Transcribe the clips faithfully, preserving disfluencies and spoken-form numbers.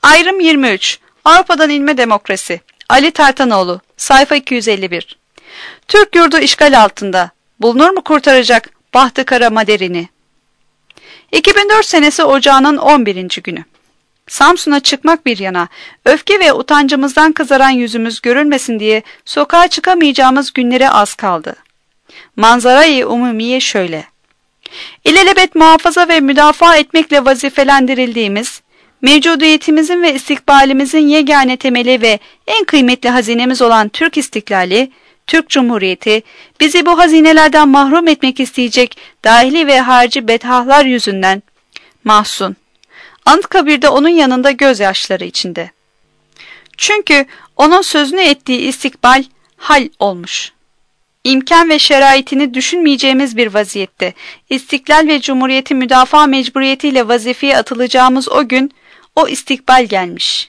Ayrım yirmi üç. Avrupa'dan İlme Demokrasi. Ali Tartanoğlu. Sayfa iki yüz elli bir. Türk yurdu işgal altında. Bulunur mu kurtaracak bahtı kara maderini? iki bin dört senesi ocağının on birinci günü. Samsun'a çıkmak bir yana, öfke ve utancımızdan kızaran yüzümüz görülmesin diye sokağa çıkamayacağımız günlere az kaldı. Manzara-i umumiye şöyle. İlelebet muhafaza ve müdafaa etmekle vazifelendirildiğimiz, mevcudiyetimizin ve istikbalimizin yegane temeli ve en kıymetli hazinemiz olan Türk İstiklali, Türk Cumhuriyeti, bizi bu hazinelerden mahrum etmek isteyecek dahili ve harici bedhahlar yüzünden mahzun. Anıtkabir'de onun yanında gözyaşları içinde. Çünkü onun sözünü ettiği istikbal hal olmuş. İmkan ve şeraitini düşünmeyeceğimiz bir vaziyette, istiklal ve cumhuriyeti müdafaa mecburiyetiyle vazifeye atılacağımız o gün, o istikbal gelmiş.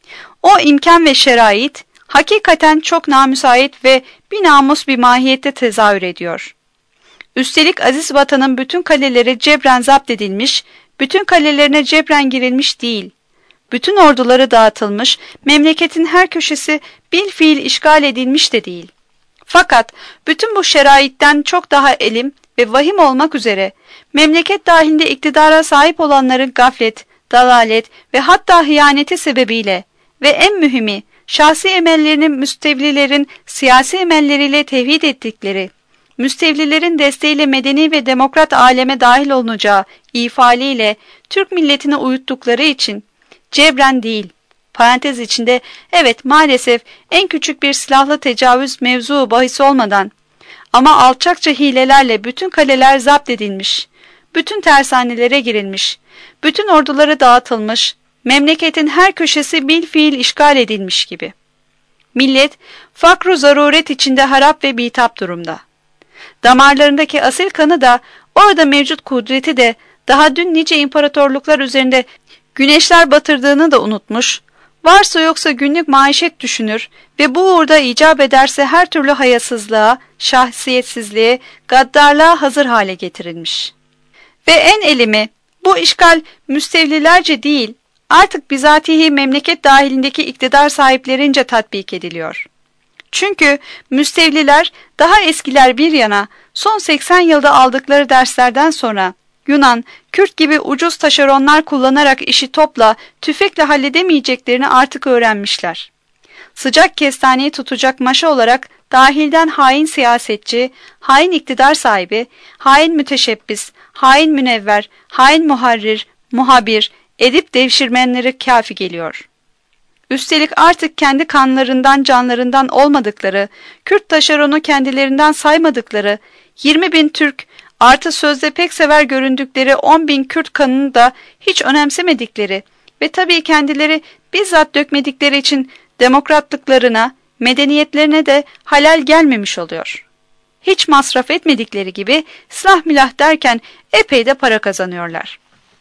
O imkan ve şerait, hakikaten çok namüsait ve bir namus bir mahiyette tezahür ediyor. Üstelik aziz vatanın bütün kaleleri cebren zapt edilmiş, bütün kalelerine cebren girilmiş değil. Bütün orduları dağıtılmış, memleketin her köşesi bilfiil işgal edilmiş de değil. Fakat bütün bu şeraitten çok daha elim ve vahim olmak üzere, memleket dahilinde iktidara sahip olanların gaflet, dalalet ve hatta hıyaneti sebebiyle ve en mühimi, şahsi emellerini müstevlilerin siyasi emelleriyle tevhid ettikleri, müstevlilerin desteğiyle medeni ve demokrat aleme dahil olunacağı ifaliyle Türk milletini uyuttukları için cebren değil, parantez içinde evet maalesef en küçük bir silahlı tecavüz mevzuu bahis olmadan ama alçakça hilelerle bütün kaleler zapt edilmiş, bütün tersanelere girilmiş, bütün orduları dağıtılmış, memleketin her köşesi bilfiil işgal edilmiş gibi. Millet fakru zaruret içinde harap ve bitap durumda. Damarlarındaki asil kanı da, orada mevcut kudreti de daha dün nice imparatorluklar üzerinde güneşler batırdığını da unutmuş, varsa yoksa günlük maişet düşünür ve bu uğurda icap ederse her türlü hayasızlığa, şahsiyetsizliğe, gaddarlığa hazır hale getirilmiş. Ve en elimi, bu işgal müstevlilerce değil, artık bizatihi memleket dahilindeki iktidar sahiplerince tatbik ediliyor. Çünkü müstevliler daha eskiler bir yana son seksen yılda aldıkları derslerden sonra Yunan, Kürt gibi ucuz taşeronlar kullanarak işi topla, tüfekle halledemeyeceklerini artık öğrenmişler. Sıcak kestaneyi tutacak maşa olarak dahilden hain siyasetçi, hain iktidar sahibi, hain müteşebbis, hain münevver, hain muharrir, muhabir, edip devşirmenleri kafi geliyor. Üstelik artık kendi kanlarından canlarından olmadıkları, Kürt taşeronu kendilerinden saymadıkları, yirmi bin Türk artı sözde pek sever göründükleri on bin Kürt kanını da hiç önemsemedikleri ve tabii kendileri bizzat dökmedikleri için demokratlıklarına, medeniyetlerine de halal gelmemiş oluyor. Hiç masraf etmedikleri gibi silah milah derken epey de para kazanıyorlar.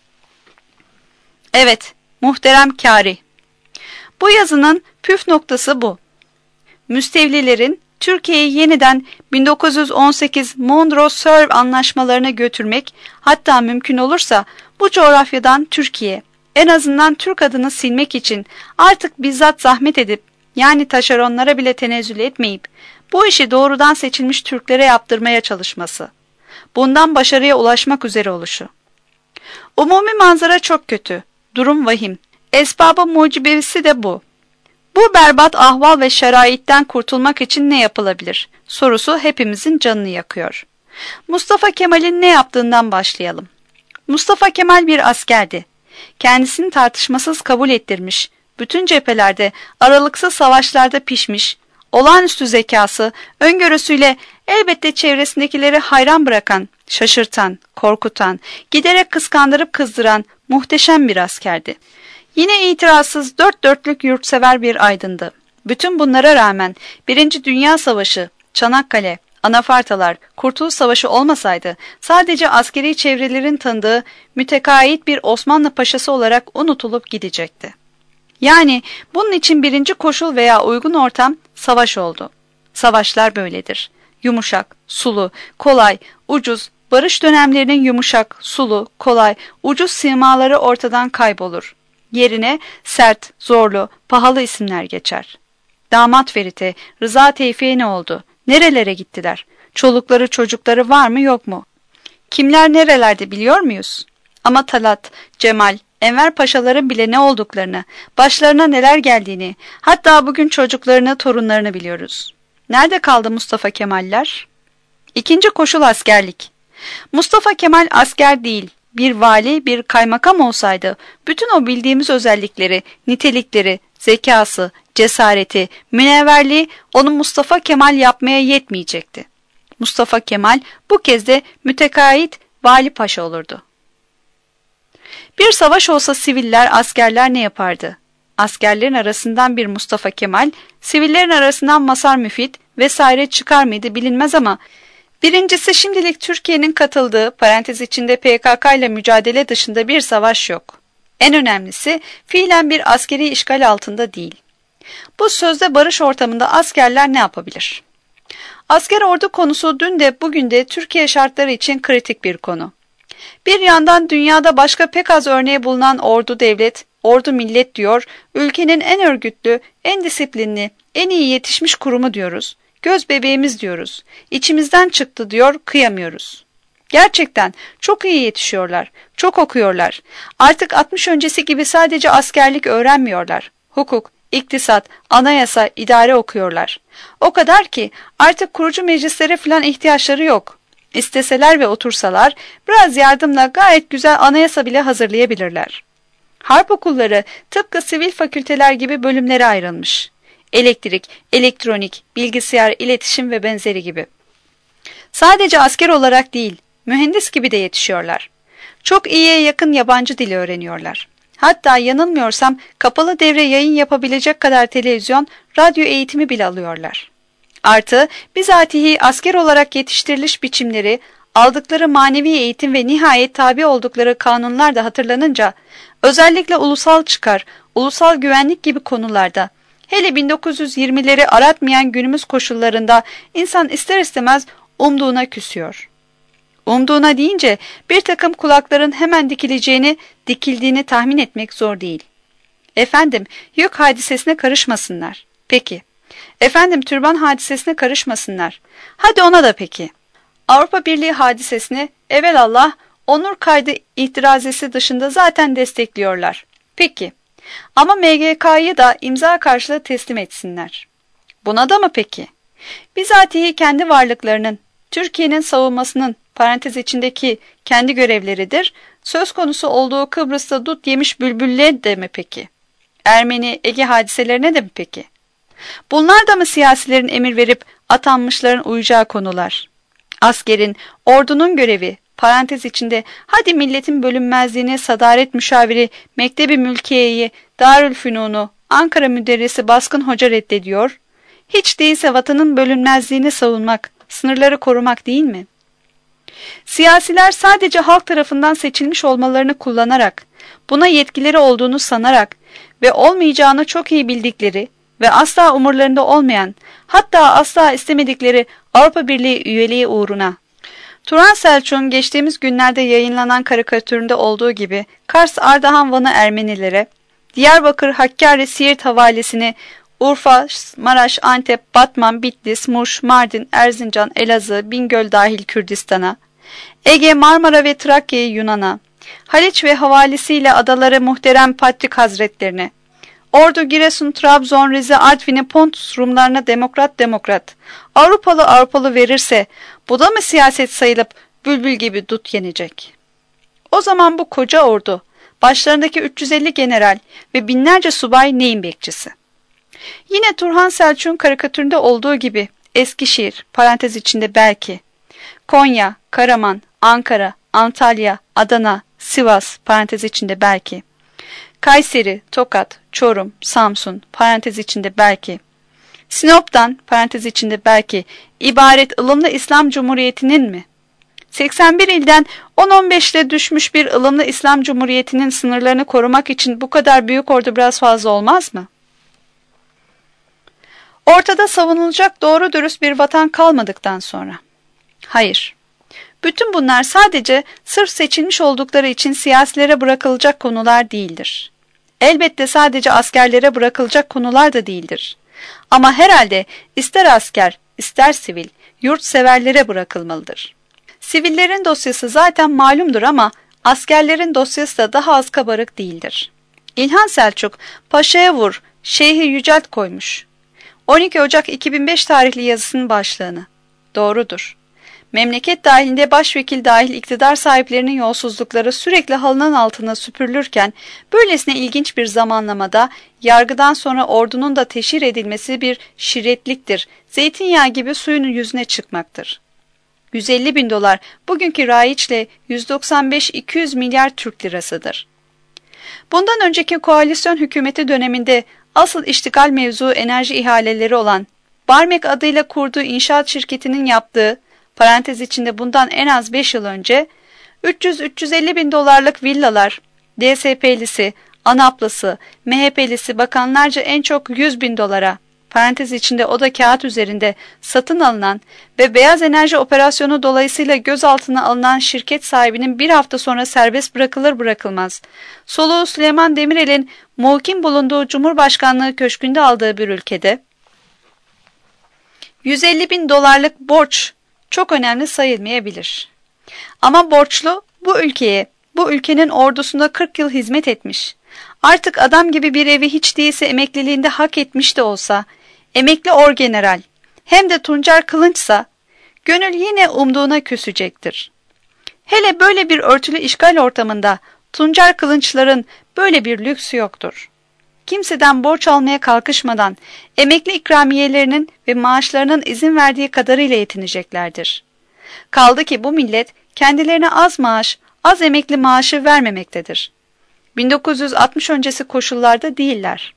Evet, muhterem Kâri. Bu yazının püf noktası bu. Müstevlilerin Türkiye'yi yeniden bin dokuz yüz on sekiz Montreux-Sèvres anlaşmalarına götürmek, hatta mümkün olursa bu coğrafyadan Türkiye, en azından Türk adını silmek için artık bizzat zahmet edip, yani taşeronlara bile tenezzül etmeyip, bu işi doğrudan seçilmiş Türklere yaptırmaya çalışması. Bundan başarıya ulaşmak üzere oluşu. Umumi manzara çok kötü, durum vahim. Esbab-ı mucibesi de bu. Bu berbat ahval ve şeraitten kurtulmak için ne yapılabilir? Sorusu hepimizin canını yakıyor. Mustafa Kemal'in ne yaptığından başlayalım. Mustafa Kemal bir askerdi. Kendisini tartışmasız kabul ettirmiş, bütün cephelerde, aralıksız savaşlarda pişmiş, olağanüstü zekası, öngörüsüyle elbette çevresindekileri hayran bırakan, şaşırtan, korkutan, giderek kıskandırıp kızdıran muhteşem bir askerdi. Yine itirazsız dört dörtlük yurtsever bir aydındı. Bütün bunlara rağmen Birinci Dünya Savaşı, Çanakkale, Anafartalar, Kurtuluş Savaşı olmasaydı sadece askeri çevrelerin tanıdığı mütekait bir Osmanlı paşası olarak unutulup gidecekti. Yani bunun için birinci koşul veya uygun ortam savaş oldu. Savaşlar böyledir. Yumuşak, sulu, kolay, ucuz, barış dönemlerinin yumuşak, sulu, kolay, ucuz simaları ortadan kaybolur. Yerine sert, zorlu, pahalı isimler geçer. Damat Ferit'e, Rıza Tevfik'e ne oldu? Nerelere gittiler? Çolukları çocukları var mı yok mu? Kimler nerelerde biliyor muyuz? Ama Talat, Cemal, Enver Paşaların bile ne olduklarını, başlarına neler geldiğini, hatta bugün çocuklarını, torunlarını biliyoruz. Nerede kaldı Mustafa Kemaller? İkinci koşul askerlik. Mustafa Kemal asker değil, bir vali, bir kaymakam olsaydı, bütün o bildiğimiz özellikleri, nitelikleri, zekası, cesareti, münevverliği onu Mustafa Kemal yapmaya yetmeyecekti. Mustafa Kemal bu kez de mütekait vali paşa olurdu. Bir savaş olsa siviller, askerler ne yapardı? Askerlerin arasından bir Mustafa Kemal, sivillerin arasından Mazhar Müfit vesaire çıkar mıydı bilinmez ama birincisi şimdilik Türkiye'nin katıldığı parantez içinde P K K ile mücadele dışında bir savaş yok. En önemlisi fiilen bir askeri işgal altında değil. Bu sözde barış ortamında askerler ne yapabilir? Asker ordu konusu dün de bugün de Türkiye şartları için kritik bir konu. Bir yandan dünyada başka pek az örneği bulunan ordu devlet, ordu millet diyor, ülkenin en örgütlü, en disiplinli, en iyi yetişmiş kurumu diyoruz, göz bebeğimiz diyoruz, içimizden çıktı diyor, kıyamıyoruz. Gerçekten çok iyi yetişiyorlar, çok okuyorlar. Artık altmış öncesi gibi sadece askerlik öğrenmiyorlar. Hukuk, iktisat, anayasa, idare okuyorlar. O kadar ki artık kurucu meclislere falan ihtiyaçları yok. İsteseler ve otursalar biraz yardımla gayet güzel anayasa bile hazırlayabilirler. Harp okulları tıpkı sivil fakülteler gibi bölümlere ayrılmış. Elektrik, elektronik, bilgisayar, iletişim ve benzeri gibi. Sadece asker olarak değil, mühendis gibi de yetişiyorlar. Çok iyiye yakın yabancı dili öğreniyorlar. Hatta yanılmıyorsam kapalı devre yayın yapabilecek kadar televizyon, radyo eğitimi bile alıyorlar. Artı bizatihi asker olarak yetiştiriliş biçimleri, aldıkları manevi eğitim ve nihayet tabi oldukları kanunlar da hatırlanınca, özellikle ulusal çıkar, ulusal güvenlik gibi konularda, hele bin dokuz yüz yirmileri aratmayan günümüz koşullarında insan ister istemez umduğuna küsüyor. Umduğuna deyince bir takım kulakların hemen dikileceğini, dikildiğini tahmin etmek zor değil. Efendim, yük hadisesine karışmasınlar. Peki. Efendim, türban hadisesine karışmasınlar. Hadi ona da peki. Avrupa Birliği hadisesini evelallah onur kaydı itirazesi dışında zaten destekliyorlar. Peki. Ama M G K'yı da imza karşılığı teslim etsinler. Buna da mı peki? Bizatihi kendi varlıklarının, Türkiye'nin savunmasının parantez içindeki kendi görevleridir. Söz konusu olduğu Kıbrıs'ta dut yemiş bülbülle de mi peki? Ermeni, Ege hadiselerine de mi peki? Bunlar da mı siyasilerin emir verip atanmışların uyacağı konular? Askerin, ordunun görevi, parantez içinde hadi milletin bölünmezliğini sadaret müşaviri, Mektebi Mülkiye'yi, Darülfünun'u, Ankara müderrisi baskın hoca reddediyor. Hiç değilse vatanın bölünmezliğini savunmak, sınırları korumak değil mi? Siyasiler sadece halk tarafından seçilmiş olmalarını kullanarak, buna yetkileri olduğunu sanarak ve olmayacağını çok iyi bildikleri ve asla umurlarında olmayan, hatta asla istemedikleri Avrupa Birliği üyeliği uğruna, Turan Selçuk'un geçtiğimiz günlerde yayınlanan karikatüründe olduğu gibi Kars, Ardahan, Van'ı Ermenilere, Diyarbakır, Hakkari, Siirt havalesini Urfa, Maraş, Antep, Batman, Bitlis, Muş, Mardin, Erzincan, Elazığ, Bingöl dahil Kürdistan'a, Ege, Marmara ve Trakya'yı Yunan'a, Haliç ve havalisiyle adaları muhterem Patrik Hazretlerine, Ordu, Giresun, Trabzon, Rize, Artvin'i Pontus Rumlarına demokrat demokrat, Avrupalı Avrupalı verirse bu da mı siyaset sayılıp bülbül gibi dut yenecek? O zaman bu koca ordu, başlarındaki üç yüz elli general ve binlerce subay neyin bekçisi? Yine Turhan Selçuk'un karikatüründe olduğu gibi Eskişehir, parantez içinde belki, Konya, Karaman, Ankara, Antalya, Adana, Sivas, parantez içinde belki, Kayseri, Tokat, Çorum, Samsun, parantez içinde belki, Sinop'tan, parantez içinde belki, ibaret ılımlı İslam Cumhuriyeti'nin mi? seksen bir ilden on on beşle düşmüş bir ılımlı İslam Cumhuriyeti'nin sınırlarını korumak için bu kadar büyük ordu biraz fazla olmaz mı? Ortada savunulacak doğru dürüst bir vatan kalmadıktan sonra. Hayır. Bütün bunlar sadece sırf seçilmiş oldukları için siyasilere bırakılacak konular değildir. elbette sadece askerlere bırakılacak konular da değildir. Ama herhalde ister asker, ister sivil, yurtseverlere bırakılmalıdır. Sivillerin dosyası zaten malumdur ama askerlerin dosyası da daha az kabarık değildir. İlhan Selçuk, Paşa'ya vur, Şeyhi yücelt koymuş. on iki Ocak iki bin beş tarihli yazısının başlığını. Doğrudur. Memleket dahilinde başvekil dahil iktidar sahiplerinin yolsuzlukları sürekli halının altına süpürülürken, böylesine ilginç bir zamanlamada yargıdan sonra ordunun da teşhir edilmesi bir şirretliktir, zeytinyağı gibi suyun yüzüne çıkmaktır. yüz elli bin dolar bugünkü raiçle yüz doksan beş iki yüz milyar Türk lirasıdır. Bundan önceki koalisyon hükümeti döneminde asıl iştigal mevzu enerji ihaleleri olan Barmek adıyla kurduğu inşaat şirketinin yaptığı, parantez içinde bundan en az beş yıl önce, üç yüz üç yüz elli bin dolarlık villalar, D S P'lisi, ANAP'lısı, M H P'lisi bakanlarca en çok yüz bin dolara, parantez içinde o da kağıt üzerinde satın alınan ve beyaz enerji operasyonu dolayısıyla gözaltına alınan şirket sahibinin bir hafta sonra serbest bırakılır bırakılmaz, soluğu Süleyman Demirel'in muhkim bulunduğu Cumhurbaşkanlığı köşkünde aldığı bir ülkede, yüz elli bin dolarlık borç çok önemli sayılmayabilir. Ama borçlu bu ülkeye, bu ülkenin ordusunda kırk yıl hizmet etmiş, artık adam gibi bir evi hiç değilse emekliliğinde hak etmiş de olsa, emekli orgeneral hem de Tuncer Kılınçsa, gönül yine umduğuna küsecektir. Hele böyle bir örtülü işgal ortamında Tuncer Kılınçların böyle bir lüksü yoktur. Kimseden borç almaya kalkışmadan emekli ikramiyelerinin ve maaşlarının izin verdiği kadarıyla yetineceklerdir. Kaldı ki bu millet kendilerine az maaş, az emekli maaşı vermemektedir. bin dokuz yüz altmış öncesi koşullarda değiller.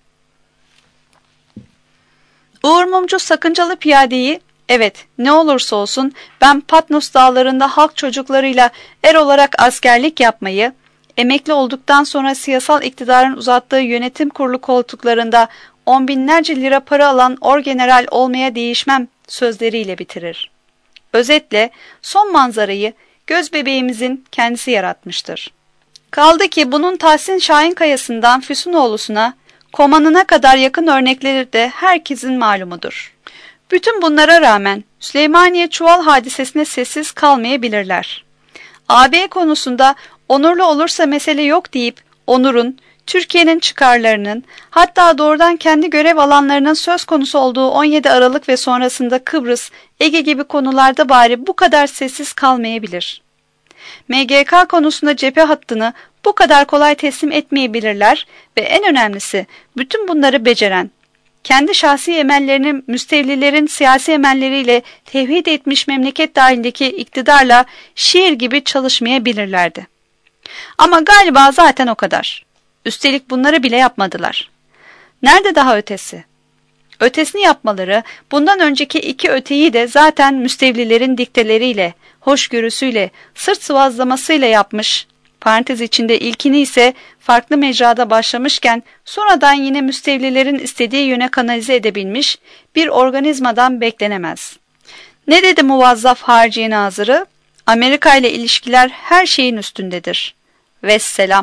Uğur Mumcu sakıncalı piyadeyi, evet ne olursa olsun ben Patnos dağlarında halk çocuklarıyla er olarak askerlik yapmayı, emekli olduktan sonra siyasal iktidarın uzattığı yönetim kurulu koltuklarında on binlerce lira para alan orgeneral olmaya değişmem sözleriyle bitirir. Özetle son manzarayı göz bebeğimizin kendisi yaratmıştır. Kaldı ki bunun Tahsin Şahinkaya'sından Füsunoğlu'suna, Komanı'na kadar yakın örnekleri de herkesin malumudur. Bütün bunlara rağmen Süleymaniye Çuval hadisesine sessiz kalmayabilirler. A B konusunda onurlu olursa mesele yok deyip onurun, Türkiye'nin çıkarlarının, hatta doğrudan kendi görev alanlarının söz konusu olduğu on yedi Aralık ve sonrasında Kıbrıs, Ege gibi konularda bari bu kadar sessiz kalmayabilir. M G K konusunda cephe hattını bu kadar kolay teslim etmeyebilirler ve en önemlisi bütün bunları beceren, kendi şahsi emellerini müstevlilerin siyasi emelleriyle tevhid etmiş memleket dahilindeki iktidarla şiir gibi çalışmayabilirlerdi. Ama galiba zaten o kadar. Üstelik bunları bile yapmadılar. Nerede daha ötesi? Ötesini yapmaları, bundan önceki iki öteyi de zaten müstevlilerin dikteleriyle, hoşgörüsüyle, sırt sıvazlamasıyla yapmış, parantez içinde ilkini ise farklı mecrada başlamışken sonradan yine müstevlilerin istediği yöne kanalize edebilmiş bir organizmadan beklenemez. Ne dedi muvazzaf Harciye Nazırı? Amerika ile ilişkiler her şeyin üstündedir. Vesselam.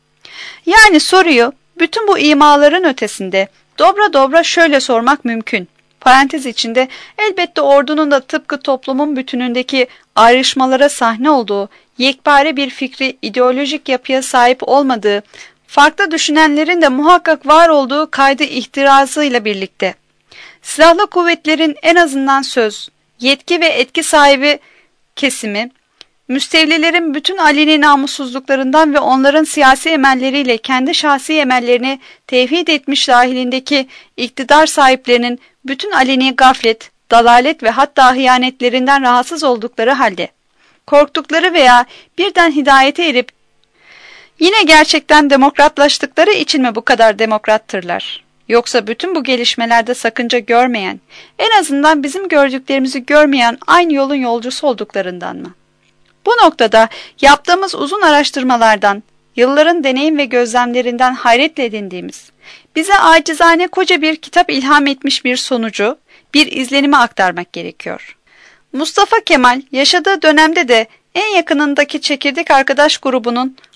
Yani soruyu bütün bu imaların ötesinde dobra dobra şöyle sormak mümkün. Parantez içinde elbette ordunun da tıpkı toplumun bütünündeki ayrışmalara sahne olduğu, yekpare bir fikri ideolojik yapıya sahip olmadığı, farklı düşünenlerin de muhakkak var olduğu kaydı ihtirazıyla birlikte. Silahlı kuvvetlerin en azından söz, yetki ve etki sahibi kesimi, müstevlilerin bütün aleni namussuzluklarından ve onların siyasi emelleriyle kendi şahsi emellerini tevhid etmiş dahilindeki iktidar sahiplerinin bütün aleni gaflet, dalalet ve hatta hıyanetlerinden rahatsız oldukları halde, korktukları veya birden hidayete erip yine gerçekten demokratlaştıkları için mi bu kadar demokrattırlar? Yoksa bütün bu gelişmelerde sakınca görmeyen, en azından bizim gördüklerimizi görmeyen aynı yolun yolcusu olduklarından mı? Bu noktada yaptığımız uzun araştırmalardan, yılların deneyim ve gözlemlerinden hayretle edindiğimiz, bize acizane koca bir kitap ilham etmiş bir sonucu, bir izlenimi aktarmak gerekiyor. Mustafa Kemal yaşadığı dönemde de en yakınındaki çekirdek arkadaş grubunun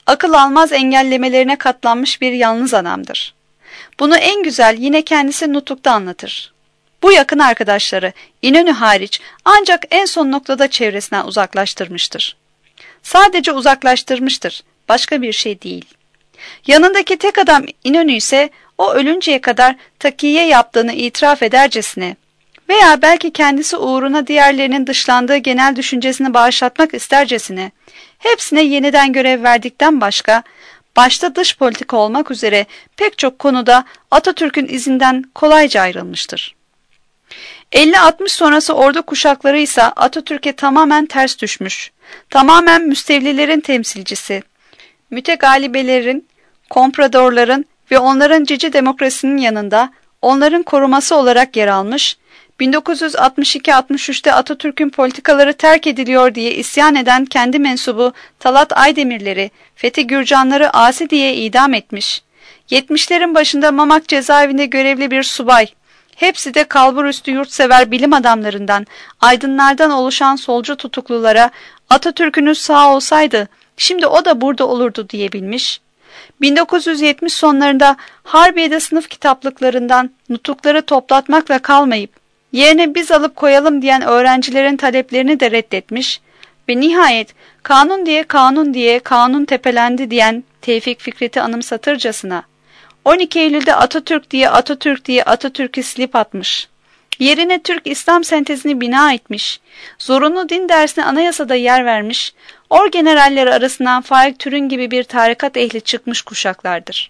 akıl almaz engellemelerine katlanmış bir yalnız adamdır. Bunu en güzel yine kendisi Nutuk'ta anlatır. Bu yakın arkadaşları İnönü hariç ancak en son noktada çevresinden uzaklaştırmıştır. Sadece uzaklaştırmıştır, başka bir şey değil. Yanındaki tek adam İnönü ise o ölünceye kadar takiye yaptığını itiraf edercesine veya belki kendisi uğruna diğerlerinin dışlandığı genel düşüncesini bağışlatmak istercesine hepsine yeniden görev verdikten başka, başta dış politika olmak üzere pek çok konuda Atatürk'ün izinden kolayca ayrılmıştır. elli altmış sonrası ordu kuşakları ise Atatürk'e tamamen ters düşmüş, tamamen müstevlilerin temsilcisi, mütegalibelerin, kompradorların ve onların cici demokrasinin yanında onların koruması olarak yer almış, bin dokuz yüz altmış iki altmış üçte Atatürk'ün politikaları terk ediliyor diye isyan eden kendi mensubu Talat Aydemirleri, Fethi Gürcanları asi diye idam etmiş, yetmişlerin başında Mamak cezaevinde görevli bir subay, hepsi de kalburüstü yurtsever bilim adamlarından, aydınlardan oluşan solcu tutuklulara Atatürk'ünüz sağ olsaydı şimdi o da burada olurdu diyebilmiş, bin dokuz yüz yetmiş sonlarında Harbiye'de sınıf kitaplıklarından nutukları toplatmakla kalmayıp yerine biz alıp koyalım diyen öğrencilerin taleplerini de reddetmiş ve nihayet kanun diye kanun diye kanun tepelendi diyen Tevfik Fikret'i anımsatırcasına on iki Eylül'de Atatürk diye Atatürk diye Atatürk'ü silip atmış. Yerine Türk İslam sentezini bina etmiş, zorunlu din dersine anayasada yer vermiş, orgeneralleri arasından Faik Türün gibi bir tarikat ehli çıkmış kuşaklardır.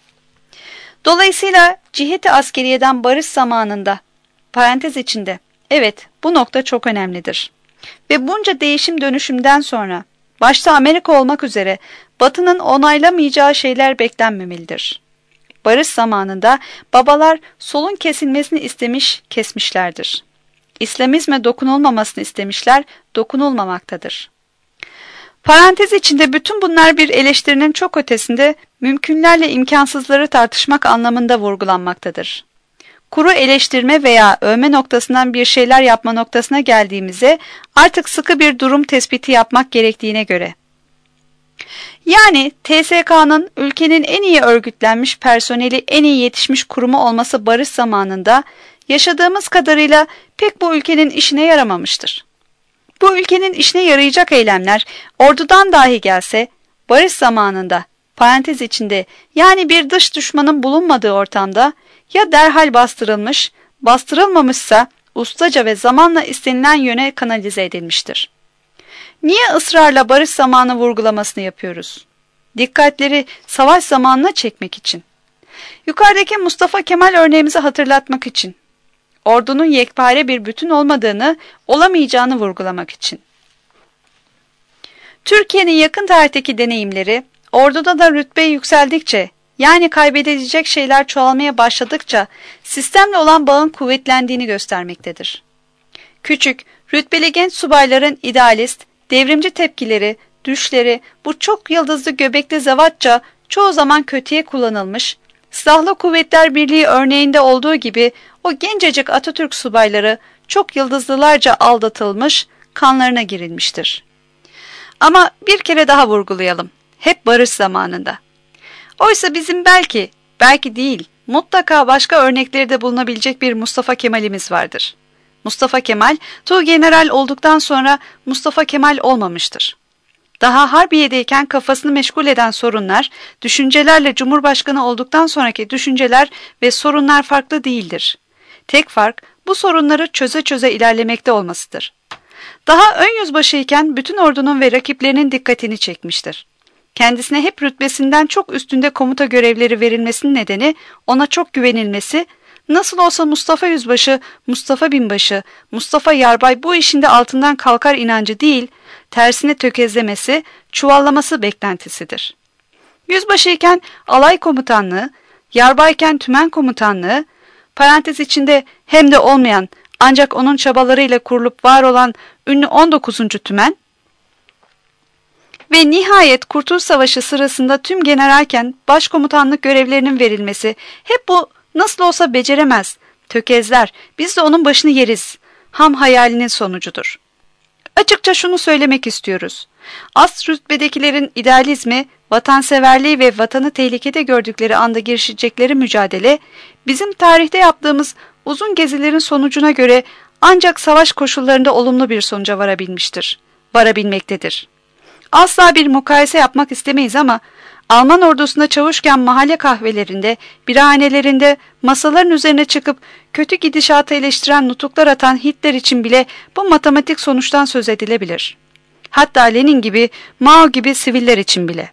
Dolayısıyla ciheti askeriyeden barış zamanında, parantez içinde, evet bu nokta çok önemlidir. Ve bunca değişim dönüşümden sonra, başta Amerika olmak üzere Batı'nın onaylamayacağı şeyler beklenmemelidir. Barış zamanında babalar solun kesilmesini istemiş, kesmişlerdir. İslamizme dokunulmamasını istemişler, dokunulmamaktadır. Parantez içinde bütün bunlar bir eleştirinin çok ötesinde mümkünlerle imkansızları tartışmak anlamında vurgulanmaktadır. Kuru eleştirme veya övme noktasından bir şeyler yapma noktasına geldiğimizde artık sıkı bir durum tespiti yapmak gerektiğine göre. Yani T S K'nın ülkenin en iyi örgütlenmiş personeli, en iyi yetişmiş kurumu olması barış zamanında yaşadığımız kadarıyla pek bu ülkenin işine yaramamıştır. Bu ülkenin işine yarayacak eylemler ordudan dahi gelse barış zamanında parantez içinde yani bir dış düşmanın bulunmadığı ortamda ya derhal bastırılmış, bastırılmamışsa ustaca ve zamanla istenilen yöne kanalize edilmiştir. Niye ısrarla barış zamanı vurgulamasını yapıyoruz? Dikkatleri savaş zamanına çekmek için. Yukarıdaki Mustafa Kemal örneğimizi hatırlatmak için. Ordunun yekpare bir bütün olmadığını, olamayacağını vurgulamak için. Türkiye'nin yakın tarihteki deneyimleri, orduda da rütbe yükseldikçe, yani kaybedilecek şeyler çoğalmaya başladıkça sistemle olan bağın kuvvetlendiğini göstermektedir. Küçük, rütbeli genç subayların idealist, devrimci tepkileri, düşleri bu çok yıldızlı göbekli zevatça çoğu zaman kötüye kullanılmış, Silahlı Kuvvetler Birliği örneğinde olduğu gibi o gencecik Atatürk subayları çok yıldızlılarca aldatılmış, kanlarına girilmiştir. Ama bir kere daha vurgulayalım, hep barış zamanında. Oysa bizim belki, belki değil, mutlaka başka örnekleri de bulunabilecek bir Mustafa Kemal'imiz vardır. Mustafa Kemal, Tuğgeneral olduktan sonra Mustafa Kemal olmamıştır. Daha Harbiye'deyken kafasını meşgul eden sorunlar, düşüncelerle Cumhurbaşkanı olduktan sonraki düşünceler ve sorunlar farklı değildir. Tek fark, bu sorunları çöze çöze ilerlemekte olmasıdır. Daha ön yüzbaşıyken bütün ordunun ve rakiplerinin dikkatini çekmiştir. Kendisine hep rütbesinden çok üstünde komuta görevleri verilmesinin nedeni ona çok güvenilmesi, nasıl olsa Mustafa Yüzbaşı, Mustafa Binbaşı, Mustafa Yarbay bu işinde altından kalkar inancı değil, tersine tökezlemesi, çuvallaması beklentisidir. Yüzbaşıyken alay komutanlığı, yarbayken tümen komutanlığı, parantez içinde hem de olmayan ancak onun çabalarıyla kurulup var olan ünlü on dokuzuncu tümen ve nihayet Kurtuluş Savaşı sırasında tüm generalken başkomutanlık görevlerinin verilmesi hep bu nasıl olsa beceremez, tökezler, biz de onun başını yeriz, ham hayalinin sonucudur. Açıkça şunu söylemek istiyoruz. Ast rütbedekilerin idealizmi, vatanseverliği ve vatanı tehlikede gördükleri anda girişecekleri mücadele, bizim tarihte yaptığımız uzun gezilerin sonucuna göre ancak savaş koşullarında olumlu bir sonuca varabilmiştir, varabilmektedir. Asla bir mukayese yapmak istemeyiz ama Alman ordusunda çavuşken mahalle kahvelerinde, birahanelerinde, masaların üzerine çıkıp kötü gidişatı eleştiren nutuklar atan Hitler için bile bu matematik sonuçtan söz edilebilir. Hatta Lenin gibi, Mao gibi siviller için bile.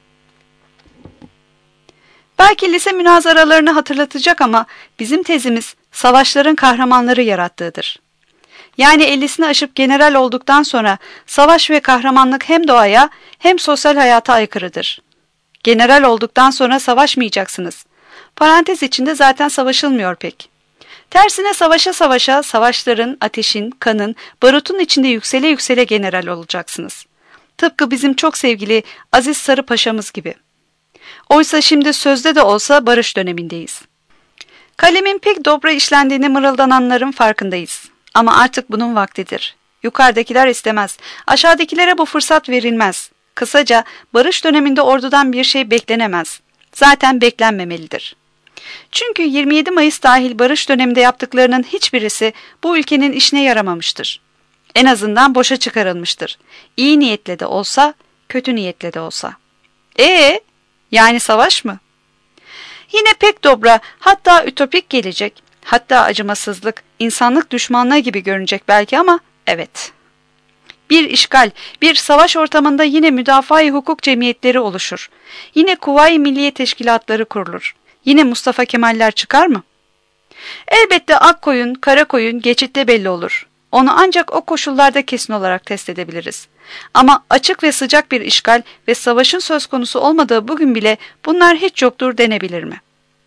Belki lise münazaralarını hatırlatacak ama bizim tezimiz savaşların kahramanları yarattığıdır. Yani ellisini aşıp general olduktan sonra savaş ve kahramanlık hem doğaya hem sosyal hayata aykırıdır. General olduktan sonra savaşmayacaksınız. Parantez içinde zaten savaşılmıyor pek. Tersine savaşa savaşa savaşların, ateşin, kanın, barutun içinde yüksele yüksele general olacaksınız. Tıpkı bizim çok sevgili Aziz Sarı Paşa'mız gibi. Oysa şimdi sözde de olsa barış dönemindeyiz. Kalemin pek dobra işlendiğini mırıldananların farkındayız. Ama artık bunun vaktidir. Yukarıdakiler istemez, aşağıdakilere bu fırsat verilmez. Kısaca barış döneminde ordudan bir şey beklenemez. Zaten beklenmemelidir. Çünkü yirmi yedi Mayıs dahil barış döneminde yaptıklarının hiçbirisi bu ülkenin işine yaramamıştır. En azından boşa çıkarılmıştır. İyi niyetle de olsa, kötü niyetle de olsa. Ee, yani savaş mı? Yine pek dobra, hatta ütopik gelecek, hatta acımasızlık, insanlık düşmanlığı gibi görünecek belki ama evet. Bir işgal, bir savaş ortamında yine müdafaa-i hukuk cemiyetleri oluşur. Yine Kuvayi Milliye Teşkilatları kurulur. Yine Mustafa Kemaller çıkar mı? Elbette ak koyun, kara koyun geçitte belli olur. Onu ancak o koşullarda kesin olarak test edebiliriz. Ama açık ve sıcak bir işgal ve savaşın söz konusu olmadığı bugün bile bunlar hiç yoktur denebilir mi?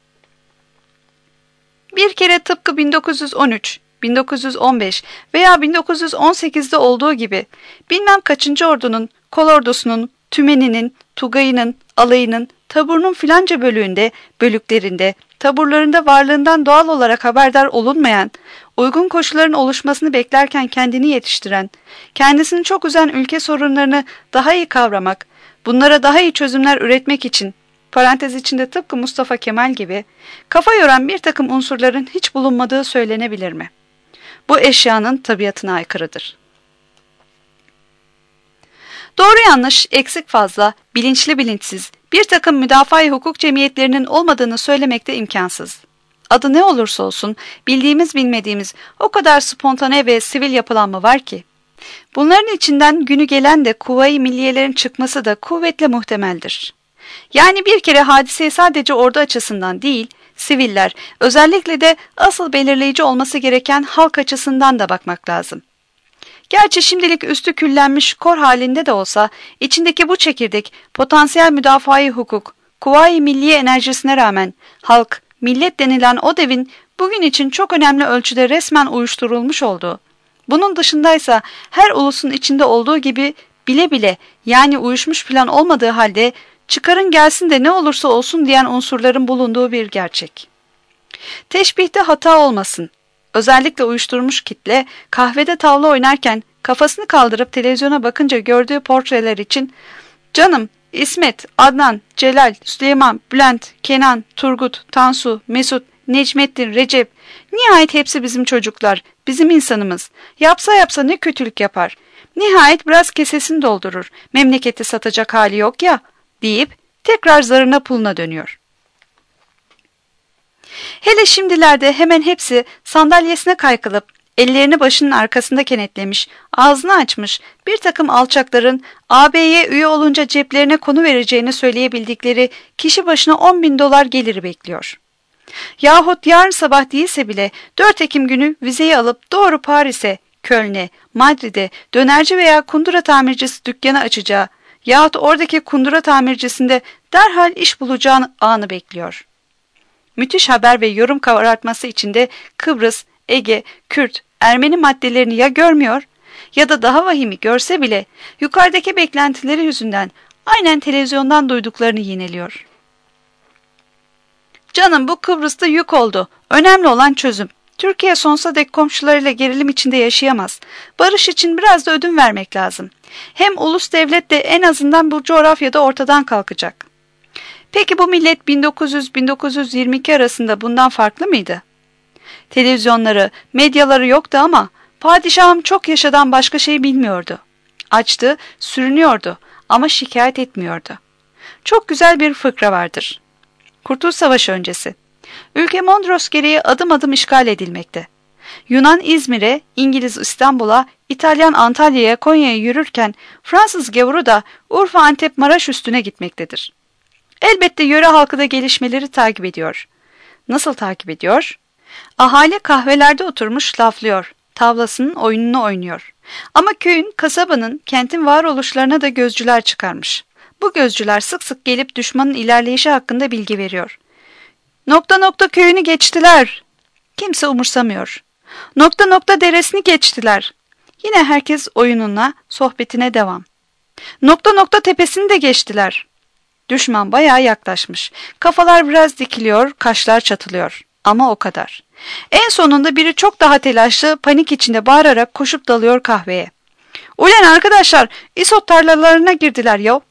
Bir kere tıpkı bin dokuz yüz on üç, bin dokuz yüz on beş veya bin dokuz yüz on sekizde olduğu gibi bilmem kaçıncı ordunun, kolordusunun, tümeninin, tugayının, alayının, taburunun filanca bölüğünde, bölüklerinde, taburlarında varlığından doğal olarak haberdar olunmayan, uygun koşulların oluşmasını beklerken kendini yetiştiren, kendisini çok üzen ülke sorunlarını daha iyi kavramak, bunlara daha iyi çözümler üretmek için, parantez içinde tıpkı Mustafa Kemal gibi, kafa yoran bir takım unsurların hiç bulunmadığı söylenebilir mi? Bu eşyanın tabiatına aykırıdır. Doğru yanlış, eksik fazla, bilinçli bilinçsiz, bir takım müdafaa-i hukuk cemiyetlerinin olmadığını söylemek de imkansız. Adı ne olursa olsun, bildiğimiz bilmediğimiz o kadar spontane ve sivil yapılanma var ki, bunların içinden günü gelen de Kuvayi Milliyelerin çıkması da kuvvetle muhtemeldir. Yani bir kere hadiseye sadece ordu açısından değil, siviller, özellikle de asıl belirleyici olması gereken halk açısından da bakmak lazım. Gerçi şimdilik üstü küllenmiş kor halinde de olsa, içindeki bu çekirdek, potansiyel müdafaa-i hukuk, Kuvayi Milliye enerjisine rağmen, halk, millet denilen o devin bugün için çok önemli ölçüde resmen uyuşturulmuş olduğu, bunun dışındaysa her ulusun içinde olduğu gibi bile bile yani uyuşmuş plan olmadığı halde çıkarın gelsin de ne olursa olsun diyen unsurların bulunduğu bir gerçek. Teşbihte hata olmasın. Özellikle uyuşturmuş kitle kahvede tavla oynarken kafasını kaldırıp televizyona bakınca gördüğü portreler için "Canım, İsmet, Adnan, Celal, Süleyman, Bülent, Kenan, Turgut, Tansu, Mesut, Necmettin, Recep, nihayet hepsi bizim çocuklar, bizim insanımız. Yapsa yapsa ne kötülük yapar. Nihayet biraz kesesini doldurur. Memleketi satacak hali yok ya," deyip tekrar zarına puluna dönüyor. Hele şimdilerde hemen hepsi sandalyesine kaykılıp, ellerini başının arkasında kenetlemiş, ağzını açmış bir takım alçakların A B'ye üye olunca ceplerine konu vereceğini söyleyebildikleri kişi başına on bin dolar geliri bekliyor. Yahut yarın sabah değilse bile dört Ekim günü vizeyi alıp doğru Paris'e, Köln'e, Madrid'e dönerci veya kundura tamircisi dükkanı açacağı yahut oradaki kundura tamircisinde derhal iş bulacağı anı bekliyor. Müthiş haber ve yorum karartması içinde Kıbrıs, Ege, Kürt, Ermeni maddelerini ya görmüyor ya da daha vahimi görse bile yukarıdaki beklentileri yüzünden aynen televizyondan duyduklarını yineliyor. Canım, bu Kıbrıs'ta yük oldu. Önemli olan çözüm. Türkiye sonsuza dek komşularıyla gerilim içinde yaşayamaz. Barış için biraz da ödün vermek lazım. Hem ulus devlet de en azından bu coğrafyada ortadan kalkacak. Peki bu millet bin dokuz yüz - bin dokuz yüz yirmi iki arasında bundan farklı mıydı? Televizyonları, medyaları yoktu ama padişahım çok yaşadan başka şey bilmiyordu. Açtı, sürünüyordu ama şikayet etmiyordu. Çok güzel bir fıkra vardır. Kurtuluş Savaşı öncesi. Ülke Mondros gereği adım adım işgal edilmekte. Yunan İzmir'e, İngiliz İstanbul'a, İtalyan Antalya'ya, Konya'ya yürürken Fransız gavuru da Urfa, Antep, Maraş üstüne gitmektedir. Elbette yöre halkı da gelişmeleri takip ediyor. Nasıl takip ediyor? Ahali kahvelerde oturmuş laflıyor, tavlasının oyununu oynuyor. Ama köyün, kasabanın, kentin varoluşlarına da gözcüler çıkarmış. Bu gözcüler sık sık gelip düşmanın ilerleyişi hakkında bilgi veriyor. Nokta nokta köyünü geçtiler. Kimse umursamıyor. Nokta nokta deresini geçtiler. Yine herkes oyununa, sohbetine devam. Nokta nokta tepesini de geçtiler. Düşman bayağı yaklaşmış. Kafalar biraz dikiliyor, kaşlar çatılıyor. Ama o kadar. En sonunda biri çok daha telaşlı, panik içinde bağırarak koşup dalıyor kahveye. "Ulan arkadaşlar, isot tarlalarına girdiler ya."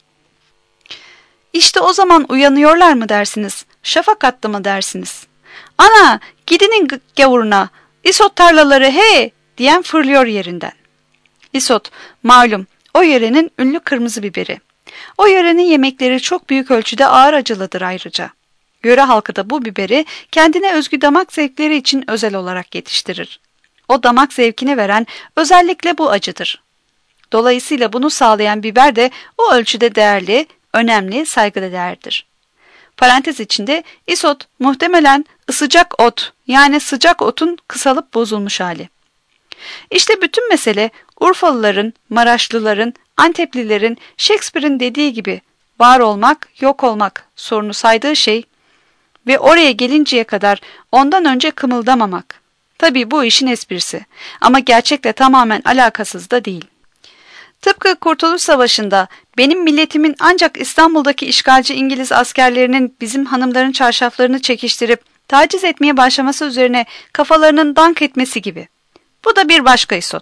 İşte o zaman uyanıyorlar mı dersiniz? Şafak attı mı dersiniz? "Ana, gidinin gavuruna, isot tarlaları he!" diyen fırlıyor yerinden. İsot, malum, o yörenin ünlü kırmızı biberi. O yörenin yemekleri çok büyük ölçüde ağır acılıdır ayrıca. Yöre halkı da bu biberi kendine özgü damak zevkleri için özel olarak yetiştirir. O damak zevkini veren özellikle bu acıdır. Dolayısıyla bunu sağlayan biber de o ölçüde değerli, önemli, saygılı değerdir. Parantez içinde isot muhtemelen ısıcak ot, yani sıcak otun kısalıp bozulmuş hali. İşte bütün mesele Urfalıların, Maraşlıların, Anteplilerin, Shakespeare'in dediği gibi var olmak, yok olmak sorunu saydığı şey ve oraya gelinceye kadar ondan önce kımıldamamak. Tabii bu işin esprisi ama gerçekle tamamen alakasız da değil. Tıpkı Kurtuluş Savaşı'nda benim milletimin ancak İstanbul'daki işgalci İngiliz askerlerinin bizim hanımların çarşaflarını çekiştirip taciz etmeye başlaması üzerine kafalarının dank etmesi gibi. Bu da bir başka isot.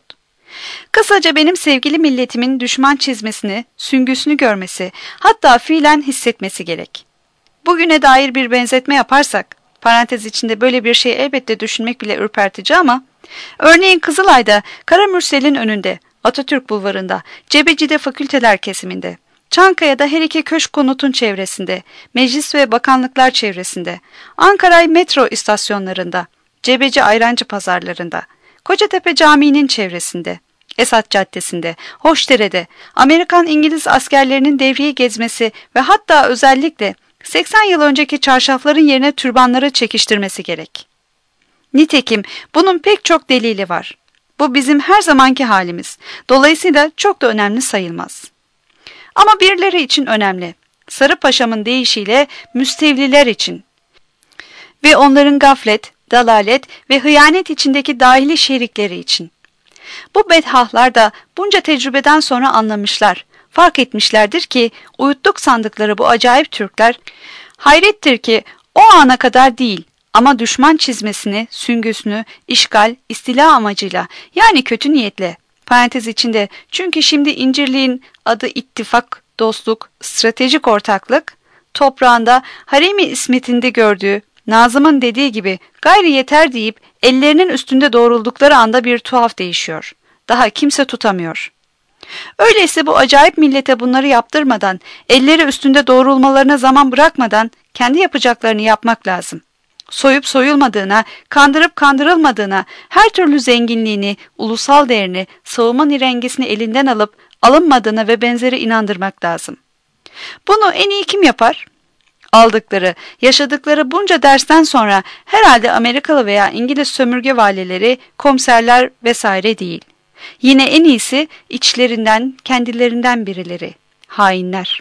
Kısaca benim sevgili milletimin düşman çizmesini, süngüsünü görmesi, hatta fiilen hissetmesi gerek. Bugüne dair bir benzetme yaparsak, parantez içinde böyle bir şey elbette düşünmek bile ürpertici ama, örneğin Kızılay'da Karamürsel'in önünde, Atatürk Bulvarı'nda, Cebeci'de fakülteler kesiminde, Çankaya'da her iki köşk konutun çevresinde, meclis ve bakanlıklar çevresinde, Ankara metro istasyonlarında, Cebeci Ayrancı pazarlarında, Kocatepe Camii'nin çevresinde, Esat Caddesi'nde, Hoşdere'de, Amerikan-İngiliz askerlerinin devriye gezmesi ve hatta özellikle seksen yıl önceki çarşafların yerine türbanları çekiştirmesi gerek. Nitekim bunun pek çok delili var. Bu bizim her zamanki halimiz. Dolayısıyla çok da önemli sayılmaz. Ama birileri için önemli. Sarı Paşa'mın deyişiyle müstevliler için ve onların gaflet, dalalet ve hıyanet içindeki dahili şerikleri için. Bu bedhahlar da bunca tecrübeden sonra anlamışlar, fark etmişlerdir ki uyuttuk sandıkları bu acayip Türkler, hayrettir ki o ana kadar değil ama düşman çizmesini, süngüsünü, işgal, istila amacıyla yani kötü niyetle, parantez içinde çünkü şimdi incirliğin adı ittifak, dostluk, stratejik ortaklık, toprağında Haremi İsmet'inde gördüğü, Nazım'ın dediği gibi gayri yeter deyip ellerinin üstünde doğruldukları anda bir tuhaf değişiyor. Daha kimse tutamıyor. Öyleyse bu acayip millete bunları yaptırmadan, elleri üstünde doğrulmalarına zaman bırakmadan kendi yapacaklarını yapmak lazım. Soyup soyulmadığına, kandırıp kandırılmadığına, her türlü zenginliğini, ulusal değerini, savunma nirengisini elinden alıp alınmadığına ve benzeri inandırmak lazım. Bunu en iyi kim yapar? Aldıkları, yaşadıkları bunca dersten sonra herhalde Amerikalı veya İngiliz sömürge valileri, komiserler vesaire değil. Yine en iyisi içlerinden, kendilerinden birileri, hainler.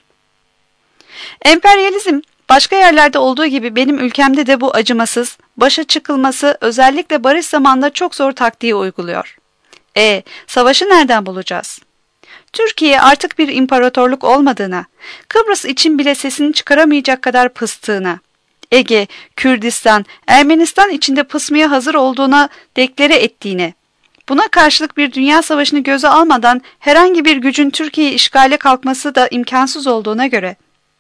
Emperyalizm, başka yerlerde olduğu gibi benim ülkemde de bu acımasız, başa çıkılması özellikle barış zamanında çok zor taktiği uyguluyor. E, savaşı nereden bulacağız? Türkiye artık bir imparatorluk olmadığına, Kıbrıs için bile sesini çıkaramayacak kadar pıstığına, Ege, Kürdistan, Ermenistan içinde pısmaya hazır olduğuna deklare ettiğine, buna karşılık bir dünya savaşını göze almadan herhangi bir gücün Türkiye'yi işgale kalkması da imkansız olduğuna göre,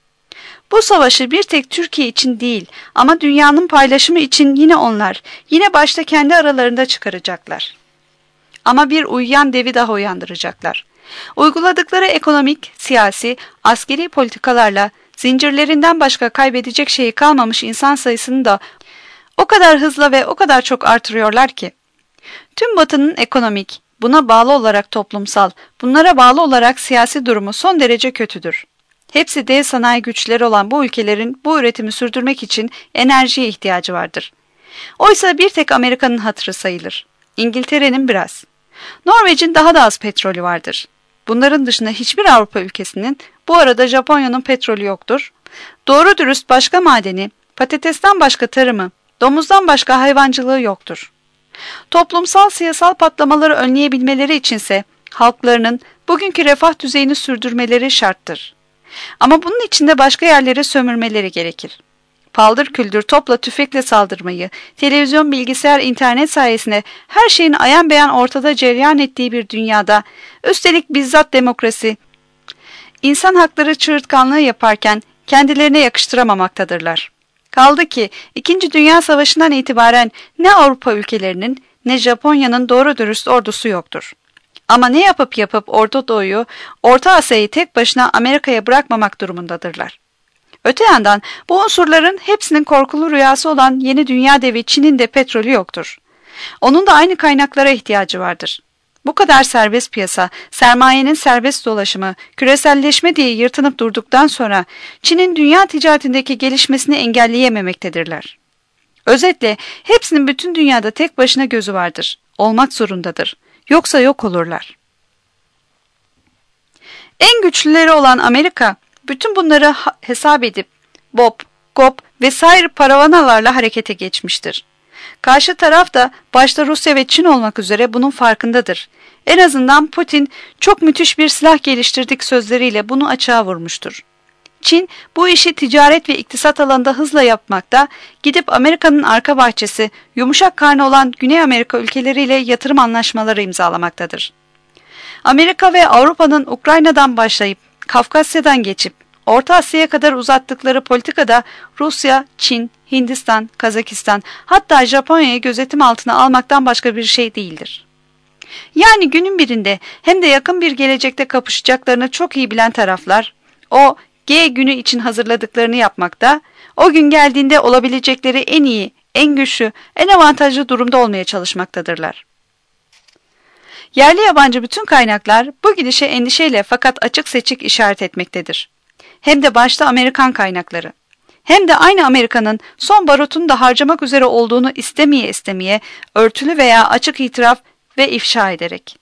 bu savaşı bir tek Türkiye için değil ama dünyanın paylaşımı için yine onlar, yine başta kendi aralarında çıkaracaklar. Ama bir uyuyan devi daha uyandıracaklar. Uyguladıkları ekonomik, siyasi, askeri politikalarla zincirlerinden başka kaybedecek şeyi kalmamış insan sayısını da o kadar hızla ve o kadar çok artırıyorlar ki, tüm Batı'nın ekonomik, buna bağlı olarak toplumsal, bunlara bağlı olarak siyasi durumu son derece kötüdür. Hepsi dev sanayi güçleri olan bu ülkelerin bu üretimi sürdürmek için enerjiye ihtiyacı vardır. Oysa bir tek Amerika'nın hatırı sayılır. İngiltere'nin biraz. Norveç'in daha da az petrolü vardır. Bunların dışında hiçbir Avrupa ülkesinin, bu arada Japonya'nın petrolü yoktur. Doğru dürüst başka madeni, patatesten başka tarımı, domuzdan başka hayvancılığı yoktur. Toplumsal siyasal patlamaları önleyebilmeleri içinse halklarının bugünkü refah düzeyini sürdürmeleri şarttır. Ama bunun için de başka yerlere sömürmeleri gerekir. Paldır küldür topla tüfekle saldırmayı, televizyon, bilgisayar, internet sayesinde her şeyin ayan beyan ortada cereyan ettiği bir dünyada, üstelik bizzat demokrasi, insan hakları çığırtkanlığı yaparken kendilerine yakıştıramamaktadırlar. Kaldı ki İkinci Dünya Savaşı'ndan itibaren ne Avrupa ülkelerinin ne Japonya'nın doğru dürüst ordusu yoktur. Ama ne yapıp yapıp Orta Doğu'yu, Orta Asya'yı tek başına Amerika'ya bırakmamak durumundadırlar. Öte yandan bu unsurların hepsinin korkulu rüyası olan yeni dünya devi Çin'in de petrolü yoktur. Onun da aynı kaynaklara ihtiyacı vardır. Bu kadar serbest piyasa, sermayenin serbest dolaşımı, küreselleşme diye yırtınıp durduktan sonra Çin'in dünya ticaretindeki gelişmesini engelleyememektedirler. Özetle hepsinin bütün dünyada tek başına gözü vardır, olmak zorundadır. Yoksa yok olurlar. En güçlüleri olan Amerika, bütün bunları hesap edip Bob, Gop vesaire paravanalarla harekete geçmiştir. Karşı taraf da başta Rusya ve Çin olmak üzere bunun farkındadır. En azından Putin çok müthiş bir silah geliştirdik sözleriyle bunu açığa vurmuştur. Çin bu işi ticaret ve iktisat alanında hızla yapmakta, gidip Amerika'nın arka bahçesi, yumuşak karnı olan Güney Amerika ülkeleriyle yatırım anlaşmaları imzalamaktadır. Amerika ve Avrupa'nın Ukrayna'dan başlayıp Kafkasya'dan geçip Orta Asya'ya kadar uzattıkları politikada Rusya, Çin, Hindistan, Kazakistan hatta Japonya'yı gözetim altına almaktan başka bir şey değildir. Yani günün birinde hem de yakın bir gelecekte kapışacaklarını çok iyi bilen taraflar o G günü için hazırladıklarını yapmakta, o gün geldiğinde olabilecekleri en iyi, en güçlü, en avantajlı durumda olmaya çalışmaktadırlar. Yerli yabancı bütün kaynaklar bu gidişe endişeyle fakat açık seçik işaret etmektedir. Hem de başta Amerikan kaynakları. Hem de aynı Amerika'nın son barutunu da harcamak üzere olduğunu istemeye istemeye örtülü veya açık itiraf ve ifşa ederek.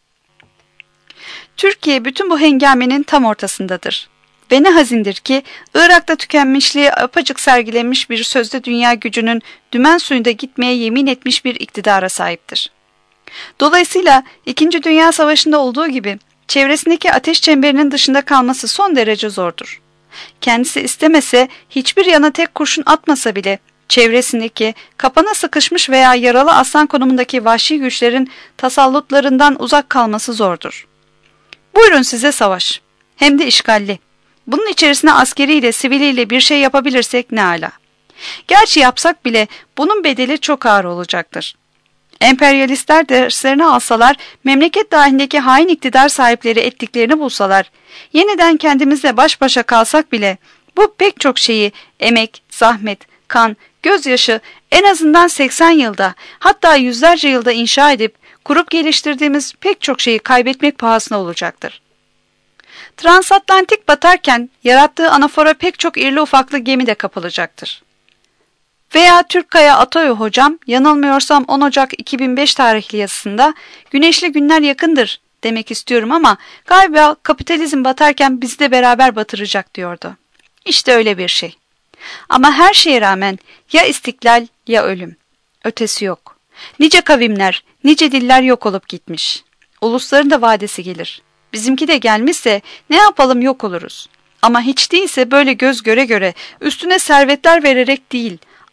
Türkiye bütün bu hengamenin tam ortasındadır. Ve ne hazindir ki Irak'ta tükenmişliği apacık sergilenmiş bir sözde dünya gücünün dümen suyunda gitmeye yemin etmiş bir iktidara sahiptir. Dolayısıyla İkinci Dünya Savaşı'nda olduğu gibi çevresindeki ateş çemberinin dışında kalması son derece zordur. Kendisi istemese, hiçbir yana tek kurşun atmasa bile çevresindeki kapana sıkışmış veya yaralı aslan konumundaki vahşi güçlerin tasallutlarından uzak kalması zordur. Buyurun size savaş, hem de işgalli. Bunun içerisine askeriyle, siviliyle bir şey yapabilirsek ne ala. Gerçi yapsak bile bunun bedeli çok ağır olacaktır. Emperyalistler derslerini alsalar, memleket dahilindeki hain iktidar sahipleri ettiklerini bulsalar, yeniden kendimizle baş başa kalsak bile bu pek çok şeyi emek, zahmet, kan, gözyaşı en azından seksen yılda hatta yüzlerce yılda inşa edip kurup geliştirdiğimiz pek çok şeyi kaybetmek pahasına olacaktır. Transatlantik batarken yarattığı anafora pek çok irli ufaklı gemi de kapılacaktır. Veya Türkkaya Atoyu hocam yanılmıyorsam on Ocak iki bin beş tarihli yazısında güneşli günler yakındır demek istiyorum ama galiba kapitalizm batarken bizi de beraber batıracak diyordu. İşte öyle bir şey. Ama her şeye rağmen ya istiklal ya ölüm. Ötesi yok. Nice kavimler, nice diller yok olup gitmiş. Ulusların da vadesi gelir. Bizimki de gelmişse ne yapalım yok oluruz. Ama hiç değilse böyle göz göre göre üstüne servetler vererek değil,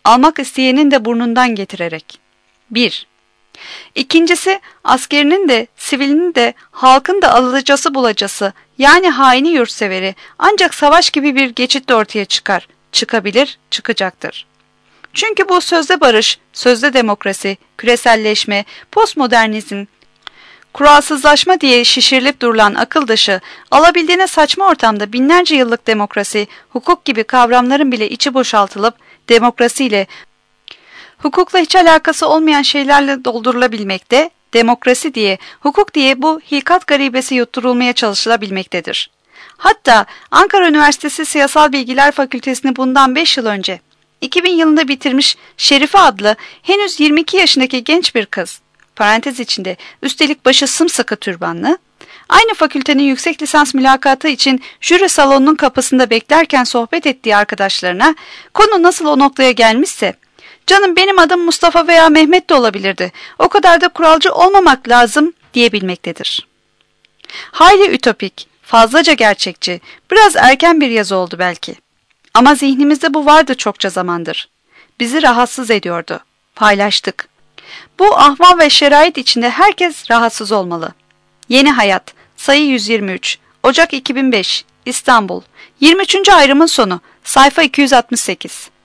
almak isteyenin de burnundan getirerek. bir. İkincisi, askerinin de, sivilinin de, halkın da alıcısı bulacası, yani haini yurtseveri ancak savaş gibi bir geçitle ortaya çıkar, çıkabilir, çıkacaktır. Çünkü bu sözde barış, sözde demokrasi, küreselleşme, postmodernizm, kuralsızlaşma diye şişirilip durulan akıl dışı, alabildiğine saçma ortamda binlerce yıllık demokrasi, hukuk gibi kavramların bile içi boşaltılıp demokrasiyle, hukukla hiç alakası olmayan şeylerle doldurulabilmekte, demokrasi diye, hukuk diye bu hilkat garibesi yutturulmaya çalışılabilmektedir. Hatta Ankara Üniversitesi Siyasal Bilgiler Fakültesini bundan beş yıl önce, iki bin yılında bitirmiş Şerife adlı henüz yirmi iki yaşındaki genç bir kız, parantez içinde üstelik başı sımsıkı türbanlı, aynı fakültenin yüksek lisans mülakatı için jüri salonunun kapısında beklerken sohbet ettiği arkadaşlarına konu nasıl o noktaya gelmişse, "Canım benim adım Mustafa veya Mehmet de olabilirdi. O kadar da kuralcı olmamak lazım," diyebilmektedir. Hayli ütopik, fazlaca gerçekçi, biraz erken bir yazı oldu belki. Ama zihnimizde bu vardı çokça zamandır. Bizi rahatsız ediyordu. Paylaştık. Bu ahval ve şerait içinde herkes rahatsız olmalı. Yeni Hayat, sayı yüz yirmi üç, Ocak iki bin beş, İstanbul, yirmi üçüncü ayrımın sonu, sayfa iki yüz altmış sekiz.